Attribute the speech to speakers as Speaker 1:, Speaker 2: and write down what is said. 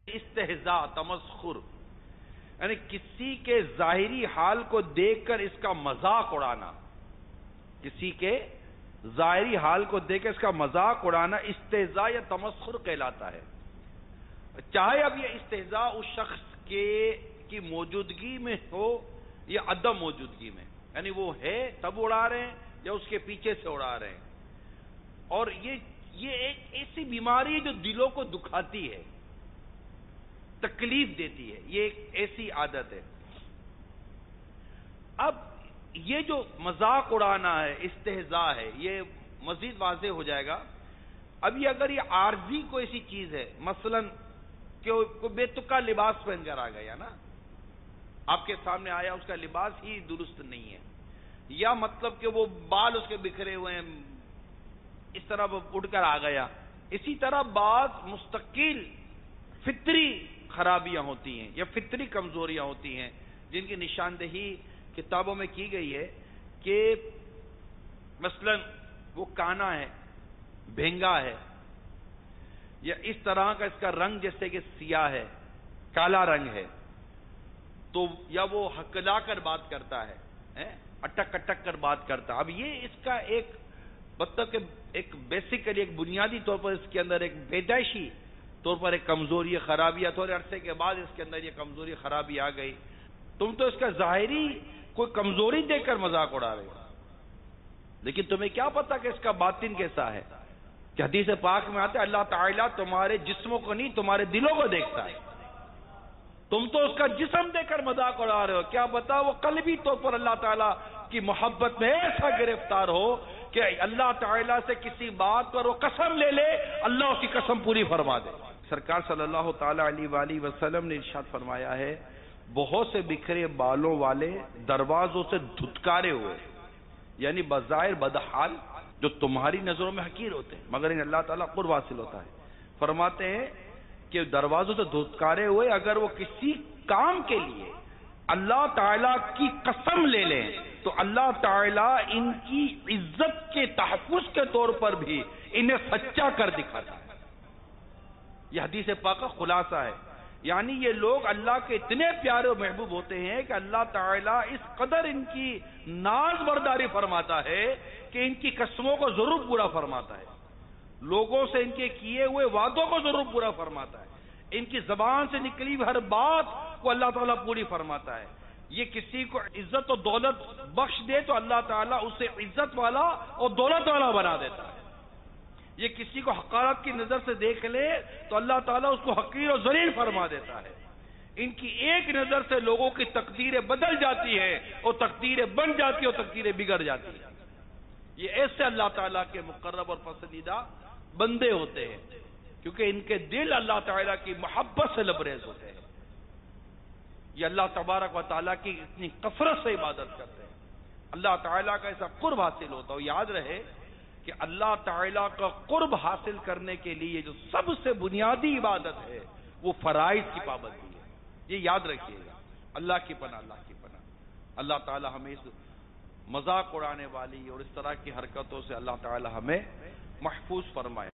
Speaker 1: استہزاء، تمسخر، یعنی کسی کے ظاہری حال کو دیکھ کر اس کا مذاق اڑانا، کسی کے ظاہری حال کو دیکھ کر اس کا مذاق اڑانا استہزاء یا تمسخر کہلاتا ہے، چاہے اب یہ استہزاء اس شخص کی موجودگی میں ہو یا عدم موجودگی میں، یعنی وہ ہے تب اڑا رہے ہیں یا اس کے پیچھے سے اڑا رہے ہیں۔ اور یہ ایک ایسی بیماری ہے جو دلوں کو دکھاتی ہے، تکلیف دیتی ہے، یہ ایک ایسی عادت ہے۔ اب یہ جو مذاق اڑانا ہے، استہزاء ہے، یہ مزید واضح ہو جائے گا۔ اب یہ اگر یہ عارضی کوئی ایسی چیز ہے، مثلا کہ کوئی بے تکا لباس پہن کر آ گیا نا، آپ کے سامنے آیا، اس کا لباس ہی درست نہیں ہے، یا مطلب کہ وہ بال اس کے بکھرے ہوئے ہیں، اس طرح وہ اٹھ کر آ گیا۔ اسی طرح بعض مستقل فطری خرابیاں ہوتی ہیں یا فطری کمزوریاں ہوتی ہیں جن کی نشاندہی کتابوں میں کی گئی ہے، کہ مثلا وہ کانا ہے، بھینگا ہے، یا اس طرح کا اس کا رنگ جیسے کہ سیاہ ہے، کالا رنگ ہے، تو یا وہ ہکلا کر بات کرتا ہے، اٹک اٹک کر بات کرتا ہے۔ اب یہ اس کا ایک مطلب کہ ایک بیسیکلی ایک بنیادی طور پر اس کے اندر ایک پیدائشی طور پر ایک کمزوری خرابی ہے، تھوڑے عرصے کے بعد اس کے اندر یہ کمزوری خرابی آ گئی، تم تو اس کا ظاہری کوئی کمزوری دیکھ کر مذاق اڑا رہے ہو، لیکن تمہیں کیا پتا کہ اس کا باطن کیسا ہے؟ کہ حدیث پاک میں آتا ہے اللہ تعالیٰ تمہارے جسموں کو نہیں تمہارے دلوں کو دیکھتا ہے، تم تو اس کا جسم دیکھ کر مذاق اڑا رہے ہو، کیا بتا وہ قلبی طور پر اللہ تعالیٰ کی محبت میں ایسا گرفتار ہو کہ اللہ تعالیٰ سے کسی بات پر وہ قسم لے لے، اللہ اس کی قسم پوری فرما دے۔ سرکار صلی اللہ تعالیٰ علیہ وآلہ وسلم نے ارشاد فرمایا ہے، بہت سے بکھرے بالوں والے دروازوں سے دھتکارے ہوئے، یعنی بظاہر بدحال، جو تمہاری نظروں میں حقیر ہوتے ہیں مگر ان اللہ تعالیٰ قرب حاصل ہوتا ہے، فرماتے ہیں کہ دروازوں سے دھتکارے ہوئے اگر وہ کسی کام کے لیے اللہ تعالیٰ کی قسم لے لیں تو اللہ تعالیٰ ان کی عزت کے تحفظ کے طور پر بھی انہیں سچا کر دکھاتا ہے۔ یہ حدیث پاک کا خلاصہ ہے، یعنی یہ لوگ اللہ کے اتنے پیارے و محبوب ہوتے ہیں کہ اللہ تعالیٰ اس قدر ان کی ناز برداری فرماتا ہے کہ ان کی قسموں کو ضرور پورا فرماتا ہے، لوگوں سے ان کے کیے ہوئے وعدوں کو ضرور پورا فرماتا ہے، ان کی زبان سے نکلی ہوئی ہر بات کو اللہ تعالیٰ پوری فرماتا ہے۔ یہ کسی کو عزت و دولت بخش دے تو اللہ تعالیٰ اسے عزت والا اور دولت والا بنا دیتا ہے، یہ کسی کو حقارت کی نظر سے دیکھ لے تو اللہ تعالیٰ اس کو حقیر و ذلیل فرما دیتا ہے۔ ان کی ایک نظر سے لوگوں کی تقدیریں بدل جاتی ہیں اور تقدیریں بن جاتی ہیں اور تقدیریں بگڑ جاتی ہیں۔ یہ ایسے اللہ تعالیٰ کے مقرب اور پسندیدہ بندے ہوتے ہیں کیونکہ ان کے دل اللہ تعالیٰ کی محبت سے لبریز ہوتے ہیں، یہ اللہ تبارک و تعالیٰ کی اتنی کثرت سے عبادت کرتے ہیں، اللہ تعالیٰ کا ایسا قرب حاصل ہوتا ہے۔ یاد رہے کہ اللہ تعالیٰ کا قرب حاصل کرنے کے لیے جو سب سے بنیادی عبادت ہے وہ فرائض کی پابندی ہے، یہ یاد رکھیے گا۔ اللہ کی پناہ، اللہ کی پناہ، اللہ تعالیٰ ہمیں اس مذاق اڑانے والی اور اس طرح کی حرکتوں سے اللہ تعالیٰ ہمیں محفوظ فرمائے۔